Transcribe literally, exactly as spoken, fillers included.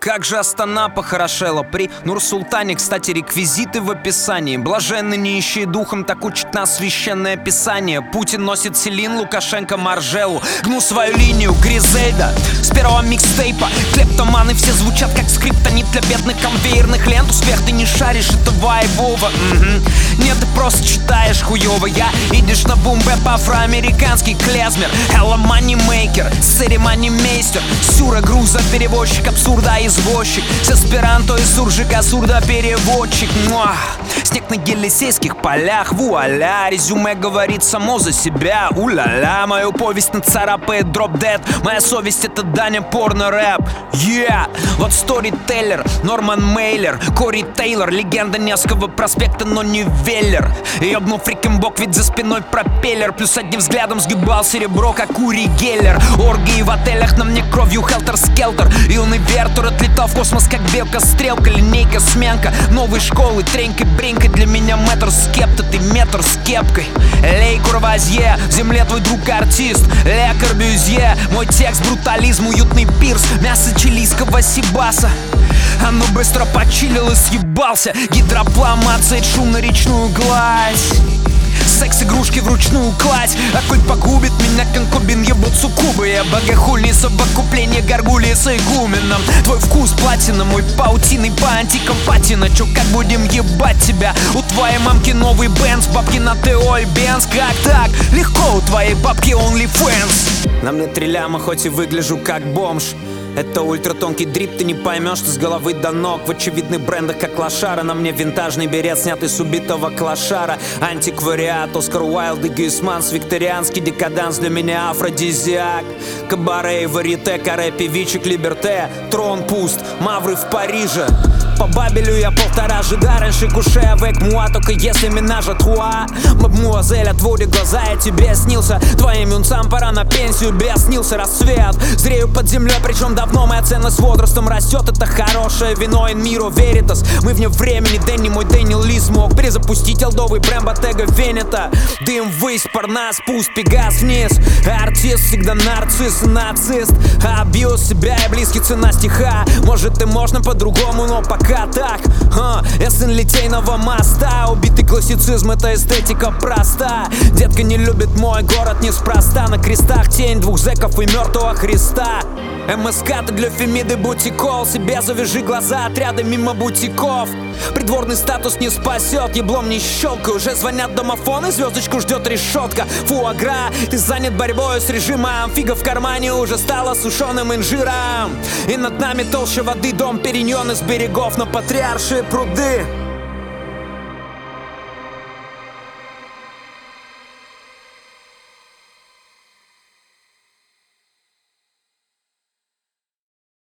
Как же Астана похорошела при Нур-Султане. Кстати, реквизиты в описании. Блаженны нищие духом, так учит нас священное писание. Путин носит Селин, Лукашенко Маржелу. Гну свою линию, Гризельда с первого микстейпа. Клептоманы все звучат как скриптонит для бедных конвейерных лент. Успех ты не шаришь, это вайбово. Угу. Нет, ты просто читаешь хуёво. Я идешь на бум-бэп, афроамериканский клезмер. Hello moneymaker, церемонимейстер. Сюра, груза, перевозчик, абсурда и извозчик, с аспиранто и суржика, сурдопереводчик. Муа. Снег на Елисейских полях, вуаля. Резюме говорит само за себя, уля-ля. Мою повесть нацарапает дроп-дед. Моя совесть — это Даня порно-рэп. Yeah! Вот сторителлер, Норман Мейлер, Кори Тейлор, легенда Невского проспекта, но не Веллер. Ёбнул фрикин бок, ведь за спиной пропеллер. Плюс одним взглядом сгибал серебро, как Ури Геллер. Оргии в отелях, на мне кровью хелтер-скелтер. Юный Вертур отлетал в космос, как белка-стрелка, линейка, сменка новой школы, тренькой, бренькой. Для меня метр скепта, ты метр с кепкой. Лей Курвазье, в земле твой друг-артист. Ле Корбюзье, мой текст брутализм, уютный пирс. Мясо чилийского сибаса. Оно быстро почилил и съебался. Гидропломация, шум на речную гладь. Секс-игрушки вручную кладь. А коль погубит меня конкубин, ебут суккубы. Я богохульный совокупление горгульи с игуменом. Твой вкус платина, мой паутиной по антикам патина. Чё, как будем ебать тебя? У твоей мамки новый Бенз, бабки на ТО и Бенз. Как так? Легко, у твоей бабки OnlyFans. На мне три ляма, хоть и выгляжу как бомж. Это ультратонкий дрип, ты не поймешь, что с головы до ног. В очевидных брендах, как лошара. На мне винтажный берет, снятый с убитого клошара. Антиквариат, Оскар Уайлд и Гюйсманс. Викторианский декаданс, для меня афродизиак. Кабаре и варите, каре, певичек, либерте. Трон пуст, мавры в Париже. По Бабелю я полтора жида. Раньше куше avec moi, только если менажа труа. Мадмуазель, отводи глаза, я тебе снился. Твоим юнцам пора на пенсию, без снился рассвет. Зрею под землей, причем давно моя ценность с возрастом растет. Это хорошее вино, in miro veritas. Мы вне времени, Дэнни, мой Дэниел Ли смог перезапустить олдовый бренд Bottega Veneta. Дым ввысь, парна спуск, пегас вниз. Артист всегда нарцисс и нацист. Абьюз себя и близкий, цена стиха. Может и можно по-другому, но пока так, а, я сын Литейного моста. Убитый классицизм, это эстетика проста. Детка не любит мой город неспроста. На крестах тень двух зэков и мертвого Христа. МСК, ты для Фемиды бутикол. Себе завяжи глаза, отряды мимо бутиков. Придворный статус не спасет, еблом не щелкай. Уже звонят домофоны, звездочку ждет решетка. Фуагра, ты занят борьбой с режимом. Фига в кармане уже стала сушеным инжиром. И над нами толще воды, дом Периньон из берегов. Но патриаршие пруды